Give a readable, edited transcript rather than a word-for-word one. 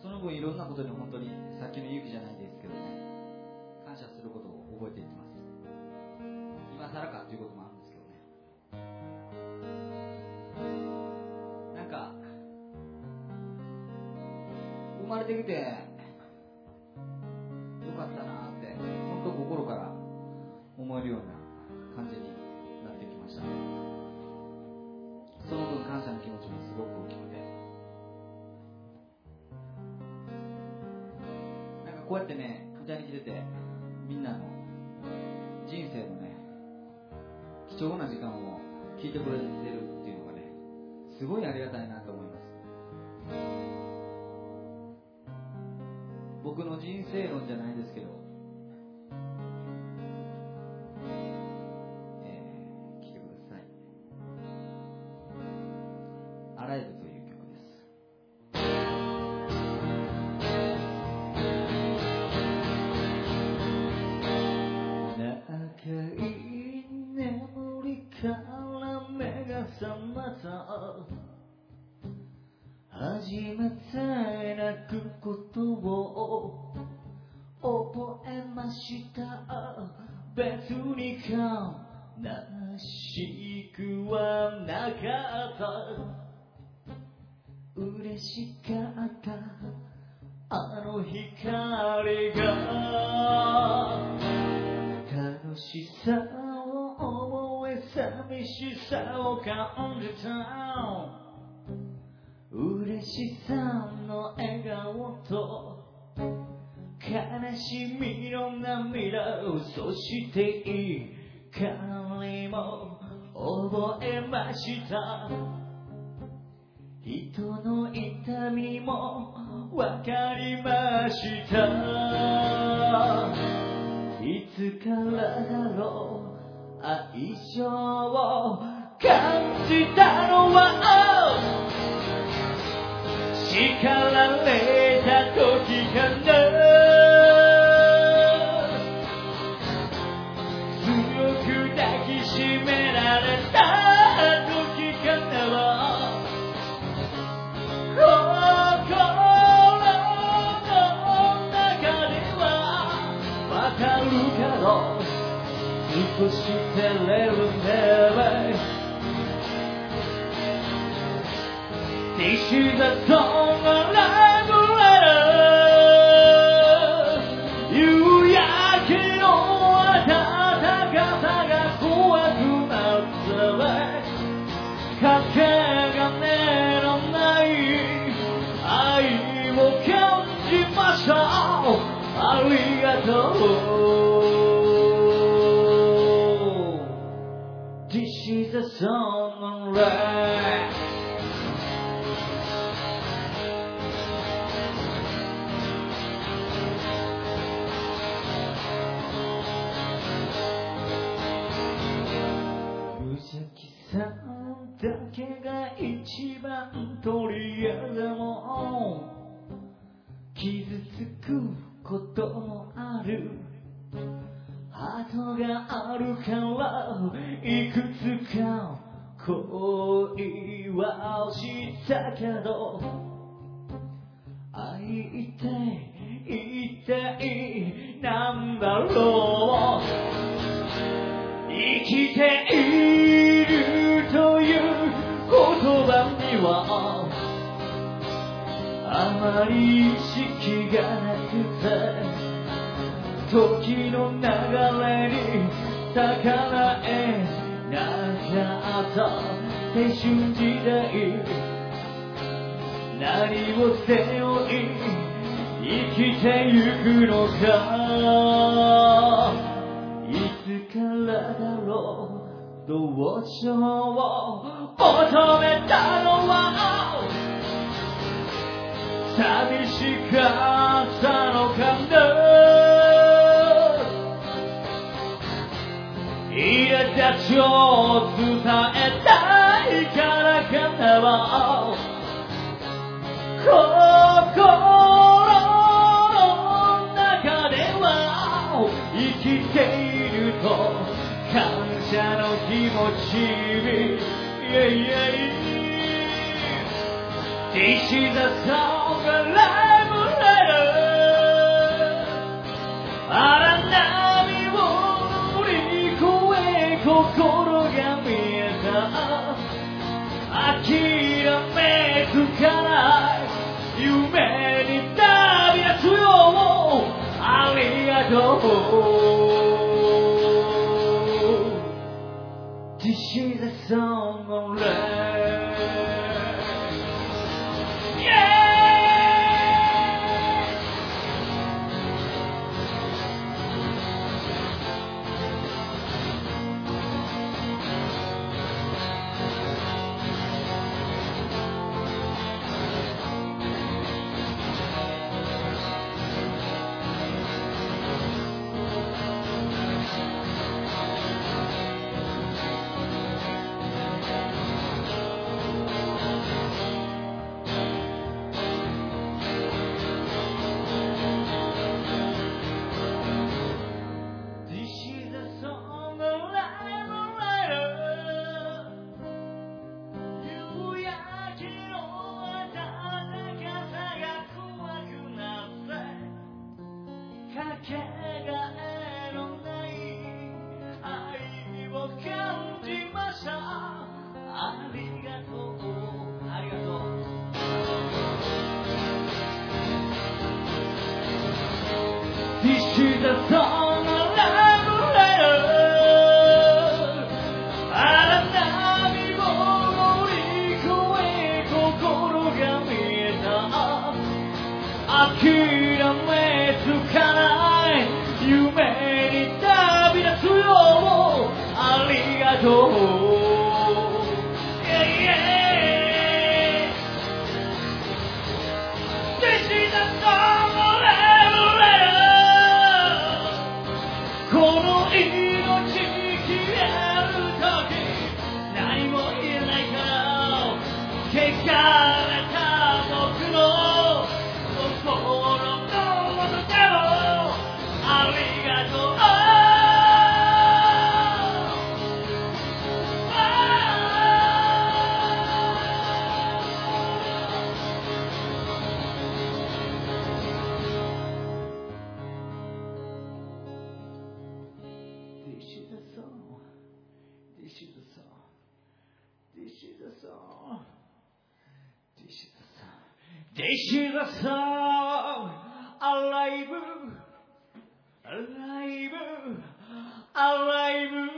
その分いろんなことに本当にさっきの勇気じゃないですけどね、感謝することを覚えていってます。今更かということもあるんですけどね。なんか生まれてきてよかったなって本当心から思えるような感じになってきました。その分感謝の気持ちもすごく大きくて、なんかこうやってね歌に来てて、みんなの人生のね貴重な時間を聞いてくれてるっていうのがね、すごいありがたいなと思います。僕の人生論じゃないですけど、聞いてください。アライブという曲です。長い眠りから目が覚まった、初めて泣くことを覚えました。別に悲しくはなかった、嬉しかったあの光が、楽しさを覚え寂しさを感じた、嬉しさの笑顔と悲しみの涙を、そして怒りも覚えました。人の痛みもわかりました。いつからだろう愛情を感じたのは、叱られた時かな、強く抱きしめられた時かな、心の中ではわかるけど少し照れるね。This is a song of love letter. 夕焼けの暖かさが怖くなったら、かけがねのない愛を感じました。ありがとう。This is a song of love.さんだけが一番取り柄でも傷つくこともある、ハートがあるからいくつか恋はしたけど、愛って一体なんだろう、生きているという言葉にはあまり意識がなくて、時の流れに逆らえなかった青春時代、何を背負い生きてゆくのか、いつからだろう同調を求めたのは、寂しかったのかな、苛立ちを伝えたいからかな、心の中では生きていると感謝の気持ちに、This is a song of life めつかない夢に旅立つよありがとう This is a song of love Yeah This is a song of love letter あなたにも乗り越え心が見えた諦めつかない夢に旅立つよありがとう Yeah, yeah. This is a song of love letter この命消える時何も言えないから汚れた僕の心の元でもありがとう This is a song. This is a song. This is a song. This is a song. This is a song. Alive. Alive. Alive.